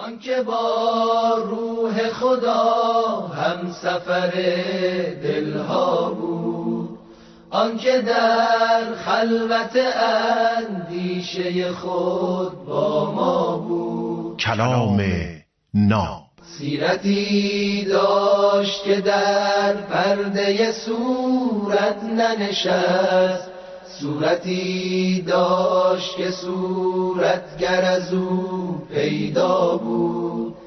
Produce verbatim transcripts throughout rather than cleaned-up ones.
آنکه با روح خدا هم سفر دلها بود، آنکه در خلوت اندیشه خود با ما بود. کلام ناب سیرتی داشت که در پرده صورت ننشست، صورتی داشت که صورتگر از او پیدا بود،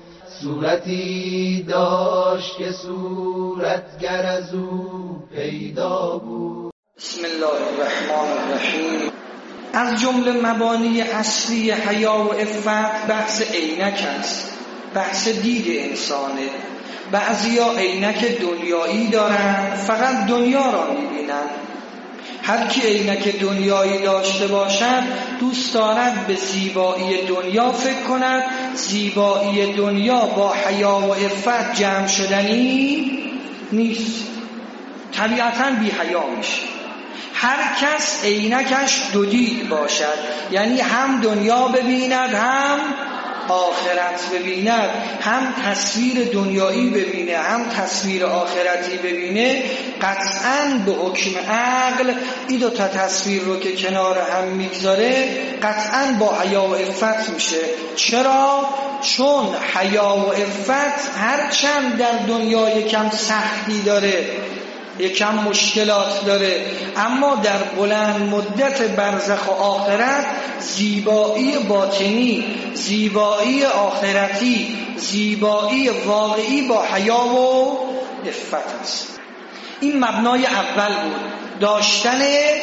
صورتی داشت که صورتگر از او پیدا بود. بسم الله الرحمن الرحیم. از جمله مبانی اصلی حیا و عفت بحث عینک است، بحث دید انسانه. بعضیا عینک دنیایی دارن، فقط دنیا را میبینن. هر کی عینک دنیایی داشته باشد دوست دارد به زیبایی دنیا فکر کند. زیبایی دنیا با حیا و عفت جمع شدنی نیست، طبیعتاً بی حیا میشه. هر کس عینکش دو دید باشد، یعنی هم دنیا ببیند هم آخرت ببیند، هم تصویر دنیایی ببینه هم تصویر آخرتی ببینه، قطعاً به حکم عقل این دو تا تصویر رو که کنار هم میگذاره قطعاً با حیا و عفت میشه. چرا؟ چون حیا و عفت هرچند در دنیا یکم سختی داره، یکم مشکلات داره، اما در بلند مدت برزخ و آخرت زیبایی باطنی، زیبایی آخرتی، زیبایی واقعی با حیا و عفت است. این مبنای اول بود، داشتن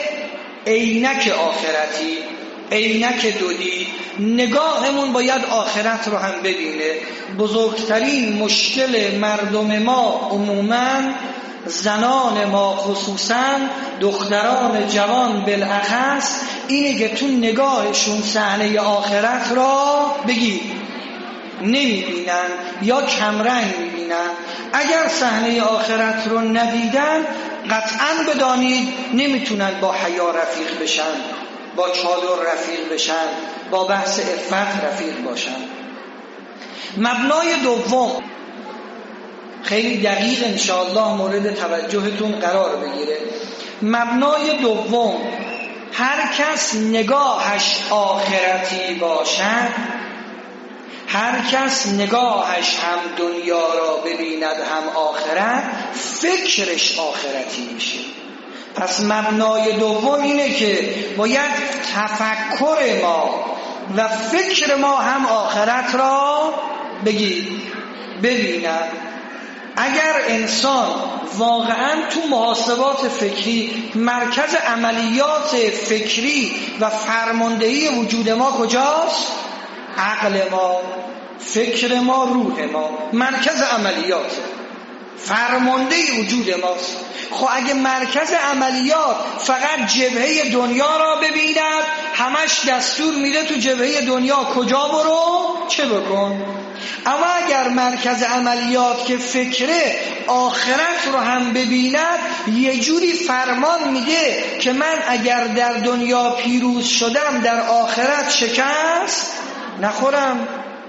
عینک آخرتی، عینک دودی. نگاهمون باید آخرت رو هم ببینه. بزرگترین مشکل مردم ما عموماً، زنان ما خصوصاً، دختران جوان بالاخص، اینه که تو نگاهشون صحنه آخرت را بگی نمیبینن یا کمرنگ میبینن. اگر صحنه آخرت رو ندیدن قطعاً بدانید نمیتونن با حیا رفیق بشن، با چادر رفیق بشن، با بحث عفت رفیق باشن. مبنای دوم خیلی دقیق انشاءالله مورد توجهتون قرار بگیره. مبنای دوم، هر کس نگاهش آخرتی باشد، هر کس نگاهش هم دنیا را ببیند هم آخرت، فکرش آخرتی میشه. پس مبنای دوم اینه که باید تفکر ما و فکر ما هم آخرت را بگید ببیند. اگر انسان واقعاً تو محاسبات فکری مرکز عملیات فکری و فرماندهی وجود ما کجاست؟ عقل ما، فکر ما، روح ما، مرکز عملیات فرمانده وجود ماست. خب اگه مرکز عملیات فقط جبهه دنیا را ببیند، همش دستور میده تو جبهه دنیا کجا برو چه بکن. اما اگر مرکز عملیات که فکره آخرت رو هم ببیند، یه جوری فرمان میده که من اگر در دنیا پیروز شدم در آخرت شکست نخورم.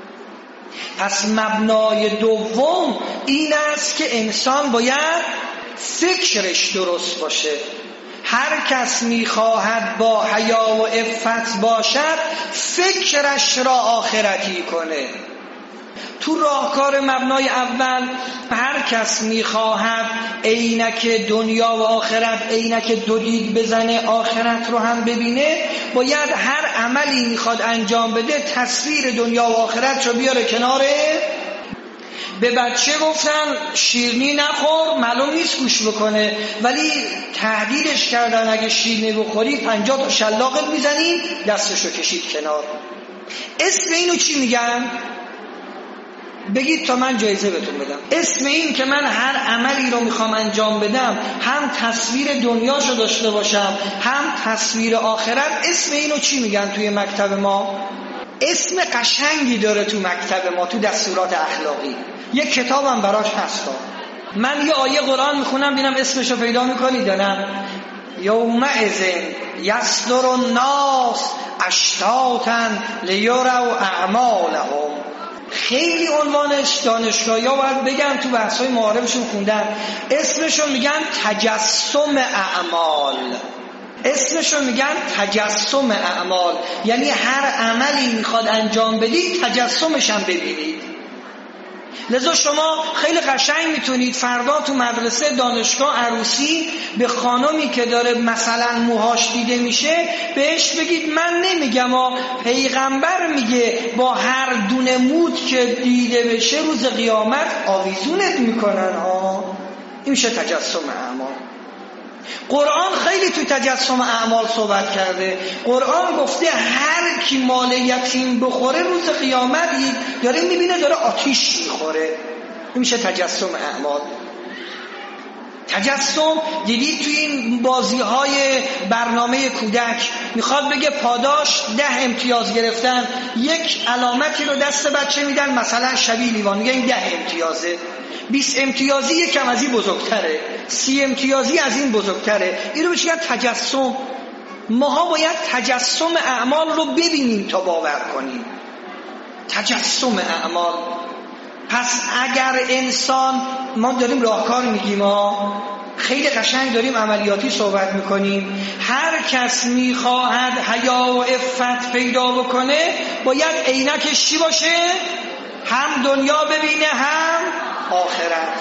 پس مبنای دوم این است که انسان باید فکرش درست باشه. هر کس میخواهد با حیا و عفت باشد فکرش را آخرتی کنه. تو راهکار مبنای اول، هر کس میخواهد عینک دنیا و آخرت، عینک دو دید بزنه، آخرت رو هم ببینه، باید هر عملی میخواد انجام بده تصویر دنیا و آخرت رو بیاره کناره. به بچه گفتن شیرینی نخور، معلوم نیست گوش بکنه، ولی تهدیدش کردن اگه شیرینی بخوری پنجاه تا شلاقت میزنیم، دستشو کشید کنار. اسم اینو چی میگن؟ بگید تا من جایزه بهتون بدم. اسم این که من هر عملی رو میخوام انجام بدم هم تصویر دنیاشو داشته باشم هم تصویر آخرت، اسم اینو چی میگن توی مکتب ما؟ اسم قشنگی داره تو مکتب ما، تو دستورات اخلاقی. یک کتابم براش هست. من یه آیه قرآن میخونم ببینم اسمشو پیدا میکنید یا نه. یومئذ یصدر الناس اشتاتا لیروا اعمالهم. خیلی عنوانش دانشگاهی‌ها باید بگن، تو بحث‌های معارفشون خوندن، اسمشون میگن تجسم اعمال. اسمشون میگن تجسم اعمال، یعنی هر عملی میخواد انجام بدید تجسمش هم ببینید. لذا شما خیلی قشنگ میتونید فردا تو مدرسه، دانشگاه، عروسی به خانمی که داره مثلا موهاش دیده میشه بهش بگید من نمیگم ها، پیغمبر میگه با هر دونه موت که دیده بشه روز قیامت آویزونت میکنن ها. این میشه تجسم اعمال. قرآن خیلی تو تجسم اعمال صحبت کرده. قرآن گفته هر کی مال یتیم بخوره روز قیامت داره میبینه داره آتیش میخوره. این میشه تجسم اعمال. تجسم دیدید توی این بازی های برنامه کودک میخواد بگه پاداش ده امتیاز گرفتن، یک علامتی رو دست بچه میدن، مثلا شبیه لیوان، میگه این ده امتیازه. بیست امتیازی یکم از این بزرگتره، سی امتیازی از این بزرگتره. این رو بشه تجسم. ماها باید تجسم اعمال رو ببینیم تا باور کنیم. تجسم اعمال. پس اگر انسان، ما داریم راهکار میگیم ها، خیلی قشنگ داریم عملیاتی صحبت میکنیم، هر کس میخواهد حیا و عفت پیدا بکنه باید عینکش چی باشه؟ هم دنیا ببینه هم آخرت.